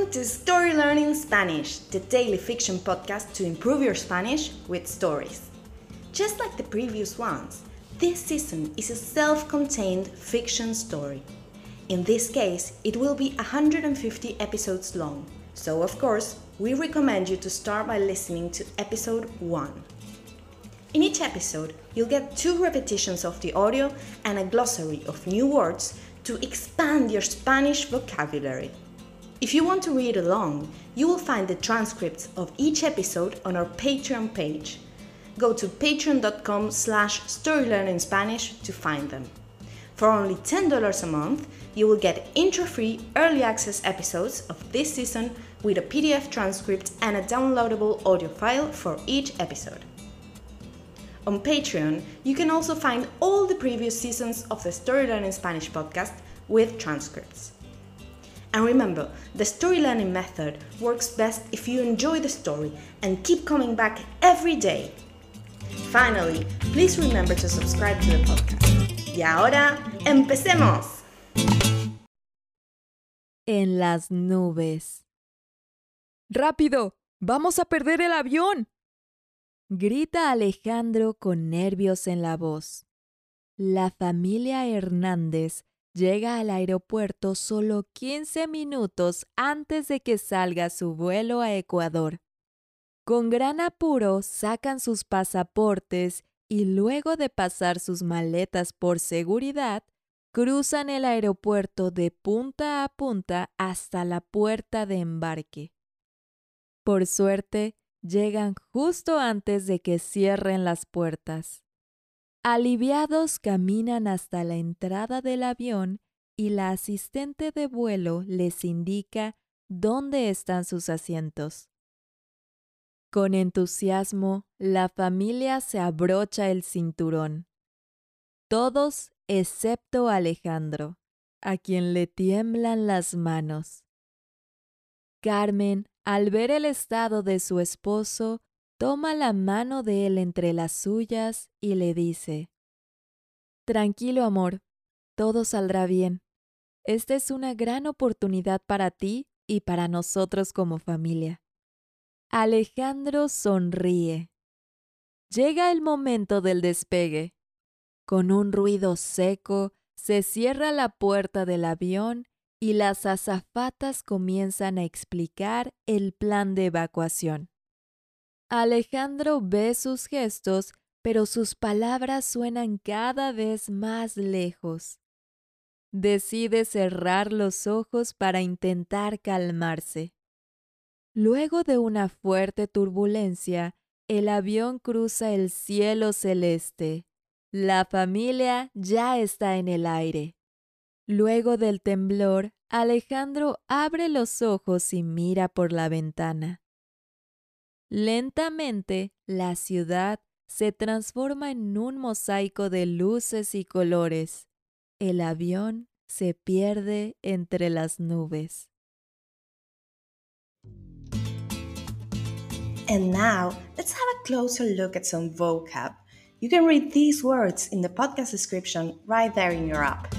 Welcome to Story Learning Spanish, the daily fiction podcast to improve your Spanish with stories. Just like the previous ones, this season is a self-contained fiction story. In this case, it will be 150 episodes long, so of course, we recommend you to start by listening to episode 1. In each episode, you'll get 2 repetitions of the audio and a glossary of new words to expand your Spanish vocabulary. If you want to read along, you will find the transcripts of each episode on our Patreon page. Go to patreon.com/storylearningspanish to find them. For only $10 a month, you will get intro-free early access episodes of this season with a PDF transcript and a downloadable audio file for each episode. On Patreon, you can also find all the previous seasons of the Story Learning Spanish podcast with transcripts. And remember, the story learning method works best if you enjoy the story and keep coming back every day. Finally, please remember to subscribe to the podcast. Y ahora, ¡empecemos! En las nubes. ¡Rápido! ¡Vamos a perder el avión! Grita Alejandro con nervios en la voz. La familia Hernández llega al aeropuerto solo 15 minutos antes de que salga su vuelo a Ecuador. Con gran apuro sacan sus pasaportes y luego de pasar sus maletas por seguridad, cruzan el aeropuerto de punta a punta hasta la puerta de embarque. Por suerte, llegan justo antes de que cierren las puertas. Aliviados caminan hasta la entrada del avión y la asistente de vuelo les indica dónde están sus asientos. Con entusiasmo, la familia se abrocha el cinturón. Todos excepto Alejandro, a quien le tiemblan las manos. Carmen, al ver el estado de su esposo, toma la mano de él entre las suyas y le dice: «Tranquilo, amor, todo saldrá bien. Esta es una gran oportunidad para ti y para nosotros como familia». Alejandro sonríe. Llega el momento del despegue. Con un ruido seco, se cierra la puerta del avión y las azafatas comienzan a explicar el plan de evacuación. Alejandro ve sus gestos, pero sus palabras suenan cada vez más lejos. Decide cerrar los ojos para intentar calmarse. Luego de una fuerte turbulencia, el avión cruza el cielo celeste. La familia ya está en el aire. Luego del temblor, Alejandro abre los ojos y mira por la ventana. Lentamente, la ciudad se transforma en un mosaico de luces y colores. El avión se pierde entre las nubes. And now, let's have a closer look at some vocab. You can read these words in the podcast description right there in your app.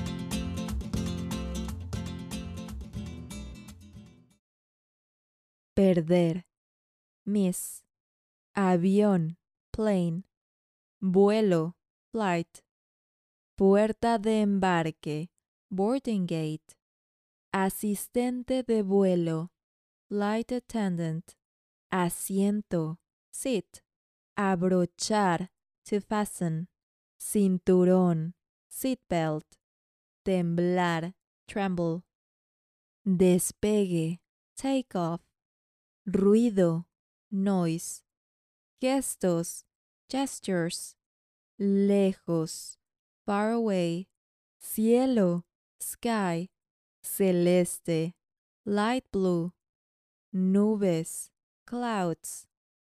Perder. Miss. Avión. Plane. Vuelo. Flight. Puerta de embarque. Boarding gate. Asistente de vuelo. Flight attendant. Asiento. Seat. Abrochar. To fasten. Cinturón. Seatbelt. Temblar. Tremble. Despegue. Take off. Ruido. Noise. Gestos. Gestures. Lejos. Far away. Cielo. Sky. Celeste. Light blue. Nubes. Clouds.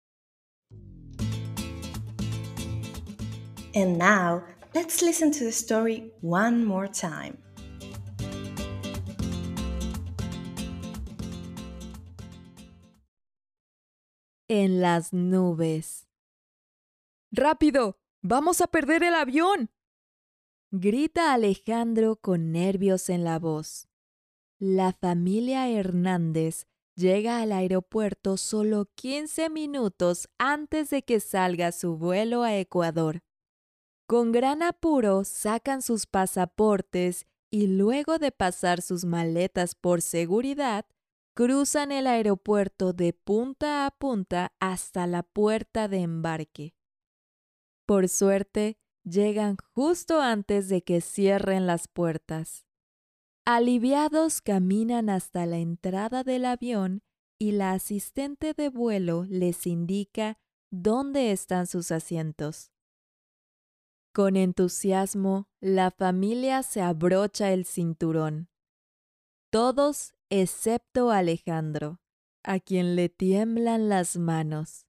And now, let's listen to the story one more time. En las nubes. ¡Rápido! ¡Vamos a perder el avión! Grita Alejandro con nervios en la voz. La familia Hernández llega al aeropuerto solo 15 minutos antes de que salga su vuelo a Ecuador. Con gran apuro sacan sus pasaportes y luego de pasar sus maletas por seguridad, cruzan el aeropuerto de punta a punta hasta la puerta de embarque. Por suerte, llegan justo antes de que cierren las puertas. Aliviados caminan hasta la entrada del avión y la asistente de vuelo les indica dónde están sus asientos. Con entusiasmo, la familia se abrocha el cinturón. Todos excepto Alejandro, a quien le tiemblan las manos.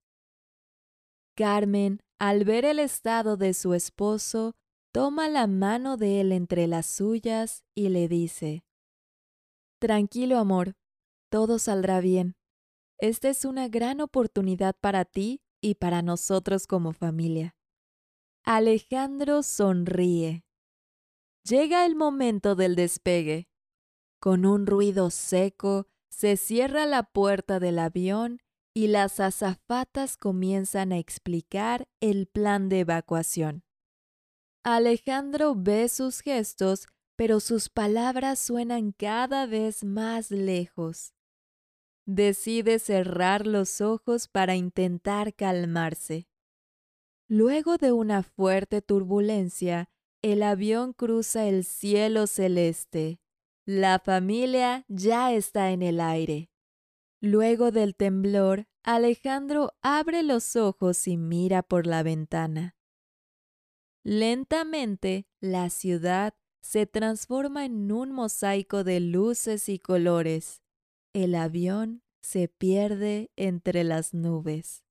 Carmen, al ver el estado de su esposo, toma la mano de él entre las suyas y le dice: «Tranquilo, amor, todo saldrá bien. Esta es una gran oportunidad para ti y para nosotros como familia». Alejandro sonríe. Llega el momento del despegue. Con un ruido seco, se cierra la puerta del avión y las azafatas comienzan a explicar el plan de evacuación. Alejandro ve sus gestos, pero sus palabras suenan cada vez más lejos. Decide cerrar los ojos para intentar calmarse. Luego de una fuerte turbulencia, el avión cruza el cielo celeste. La familia ya está en el aire. Luego del temblor, Alejandro abre los ojos y mira por la ventana. Lentamente, la ciudad se transforma en un mosaico de luces y colores. El avión se pierde entre las nubes.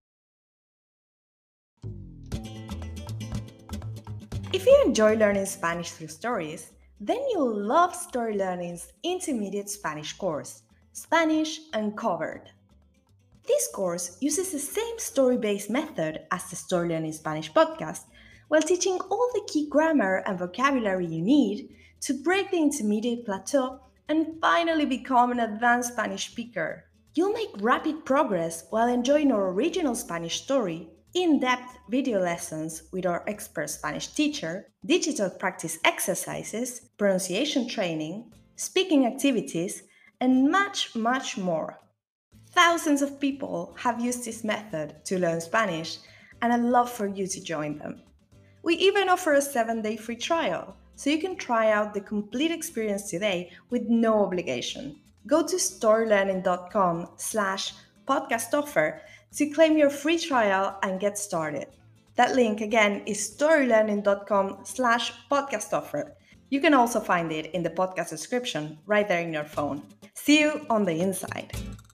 If you enjoy learning Spanish through stories, then you'll love Story Learning's intermediate Spanish course, Spanish Uncovered. This course uses the same story-based method as the Story Learning Spanish podcast, while teaching all the key grammar and vocabulary you need to break the intermediate plateau and finally become an advanced Spanish speaker. You'll make rapid progress while enjoying our original Spanish story, in-depth video lessons with our expert Spanish teacher, digital practice exercises, pronunciation training, speaking activities, and much, much more. Thousands of people have used this method to learn Spanish, and I'd love for you to join them. We even offer a 7-day free trial, so you can try out the complete experience today with no obligation. Go to storylearning.com/podcast offer to claim your free trial and get started. That link again is storylearning.com/podcast offer. You can also find it in the podcast description right there in your phone. See you on the inside.